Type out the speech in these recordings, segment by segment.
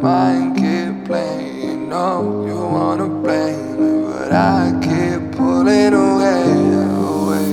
mind keep playing. You know you wanna blame me, but I keep pulling away, away.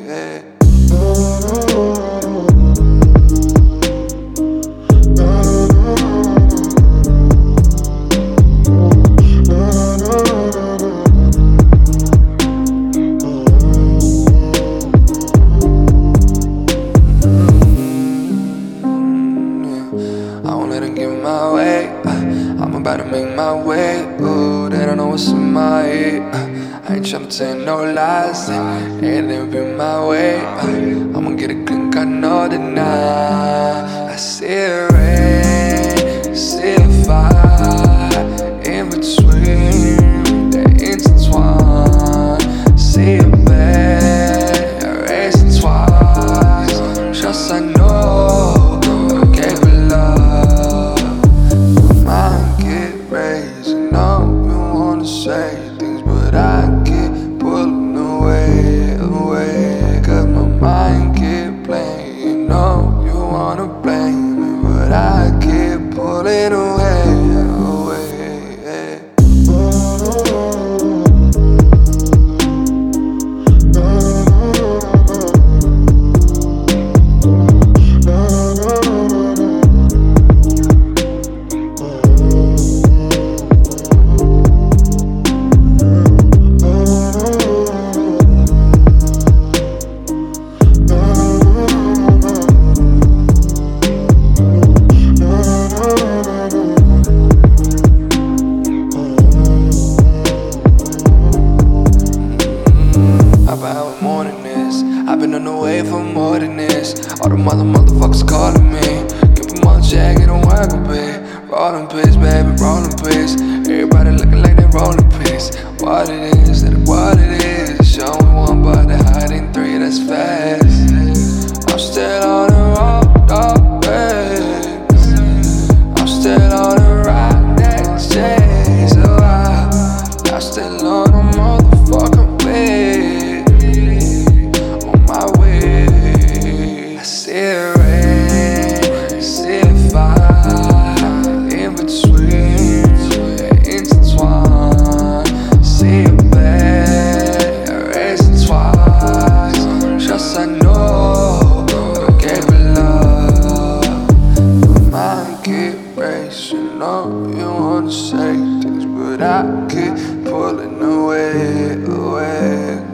I won't let them get in my way. I'm about to make my way. Ooh, they don't know what's in my head. I ain't tryna tell no lies. Anything be my way. I'ma get a clink, I know that now. I see it rain, see it fire. In between, they intertwine. See it bad, erase it twice. Just I know. Say things, but I keep pulling away, away. Cause my mind keep playing. You know you wanna blame me, but I keep pulling away, away. I've been out more than this. I've been on the way for more than this. All the motherfuckers calling me. Keep them on check, it don't work a bit. Rolling piss, baby, rolling piss. Everybody looking like they rolling piss. What it is, that what it is. Showing one, but they hiding three, that's fast. I'm still on the road, dog, bags. I'm still on the rock, that shit. So I'm still on the motherfucking bed. You know you wanna say things, but I keep pulling away, away.